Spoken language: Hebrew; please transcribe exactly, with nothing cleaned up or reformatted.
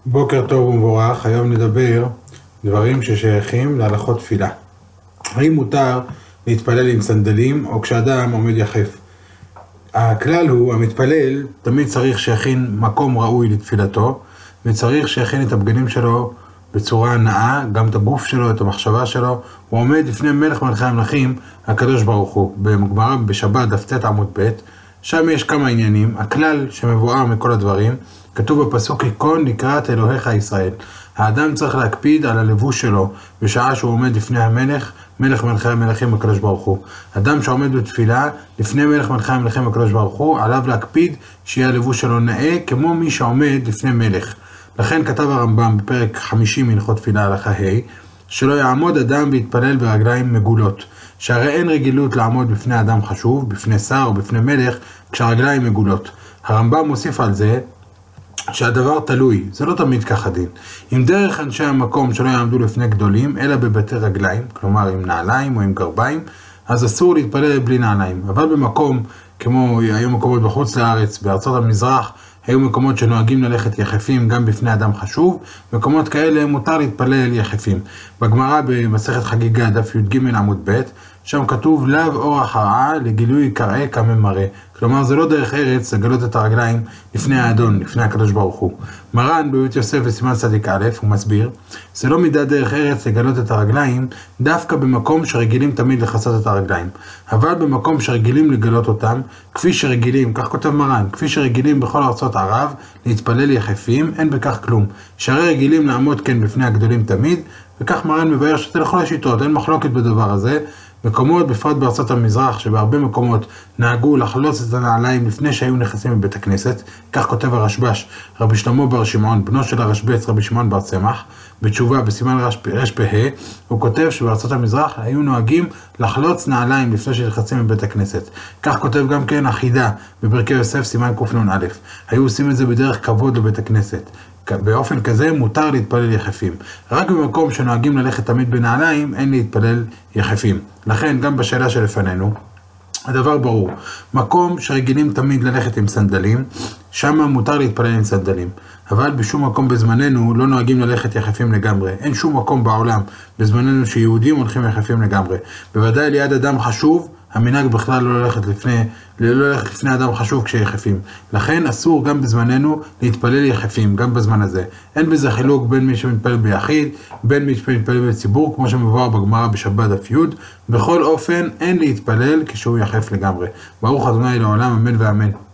בוקר טוב ומבורך, היום נדבר דברים ששייכים להלכות תפילה. האם מותר להתפלל עם סנדלים או כשאדם עומד יחף? הכלל הוא, המתפלל תמיד צריך שיכין מקום ראוי לתפילתו, וצריך שיכין את הבגדים שלו בצורה נאה, גם את הגוף שלו, את המחשבה שלו. הוא עומד לפני מלך מלכי המלכים, הקדוש ברוך הוא. בגמרא בשבת דף ט' עמוד ב', שם יש כמה עניינים. הכלל שמבואר מכל הדברים, כתוב בפסוק ייכון לקראת אלוהיך ישראל. האדם צריך להקפיד על הלבוש שלו בשעה שהוא עומד לפני המלך, מלך מלכי המלכים הקדוש ברוך הוא. אדם שעומד בתפילה לפני מלך מלכי המלכים הקדוש ברוך הוא, עליו להקפיד שיהיה הלבוש שלו נאה כמו מי שעומד לפני מלך. לכן כתב הרמב"ם בפרק חמישים מהלכות תפילה הלכה ה', שלא יעמוד אדם ויתפלל ברגליים מגולות, שהרי אין רגילות לעמוד בפני אדם חשוב, בפני שר או בפני מלך, כשהרגליים מגולות. הרמב"ם מוסיף על זה שהדבר תלוי, זה לא תמיד ככה דין. אם דרך אנשי המקום שלא יעמדו לפני גדולים, אלא בבתי רגליים, כלומר עם נעליים או עם גרביים, אז אסור להתפלל בלי נעליים. אבל במקום, כמו היו מקומות בחוץ לארץ, בארצות המזרח, היו מקומות שנוהגים ללכת יחפים גם בפני אדם חשוב, מקומות כאלה מותר להתפלל יחפים. בגמרא במסכת חגיגה דף י"ג עמוד ב', שם כתוב לאו אורח הרעה לגילוי קרעי כמה מראה. כלומר זה לא דרך ארץ לגלות את הרגליים לפני האדון, לפני הקדוש ברוך הוא. מרן בבית יוסף וסימן צדיק א' הוא מסביר, זה לא מידה דרך ארץ לגלות את הרגליים דווקא במקום שרגילים תמיד לחסות את הרגליים, אבל במקום שרגילים לגלות אותם, כפי שרגילים, כך כותב מרן, כפי שרגילים בכל ארצות ערב להתפלל יחפים, אין בכך כלום. שהרי רגילים לעמוד כן בפני הגדולים תמיד, וכך מרן מבאר שאתה לכל השיטות, אין מחלוקת בדבר הזה. מקומות, בפרט בארצות המזרח, שבהרבה מקומות נהגו לחלוץ את הנעליים לפני שהיו נכנסים לבית הכנסת, כך כותב הרשב"ש, רבי שלמה בר שמעון, בנו של הרשב"ץ רבי שמעון בר צמח, בתשובה בסימן רש"פ, הוא כותב שבארצות המזרח היו נוהגים לחלוץ נעליים לפני שנכנסים לבית הכנסת. כך כותב גם כן החידה בברכי יוסף סימן קנ"א, היו עושים את זה בדרך כבוד לבית הכנסת. באופן כזה מותר להתפלל יחפים. רק במקום שנוהגים ללכת תמיד בנעליים, אין להתפלל יחפים. לכן גם בשאלה שלפנינו, הדבר ברור. מקום שרגילים תמיד ללכת עם סנדלים, שם מותר להתפלל עם סנדלים. אבל בשום מקום בזמננו לא נוהגים ללכת יחפים לגמרי. אין שום מקום בעולם בזמננו שיהודים הולכים יחפים לגמרי. בוודאי ליד אדם חשוב, המנהג בכלל לא ללכת לפני, לא ללכת לפני אדם חשוב כשיחפים. לכן אסור גם בזמננו להתפלל יחפים, גם בזמן הזה. אין בזה חילוק בין מי שמתפלל ביחיד, בין מי שמתפלל בציבור, כמו שמבואר בגמרא בשבת דף י'. בכל אופן אין להתפלל כשהוא יחף לגמרי. ברוך ה' לעולם, אמן ואמן.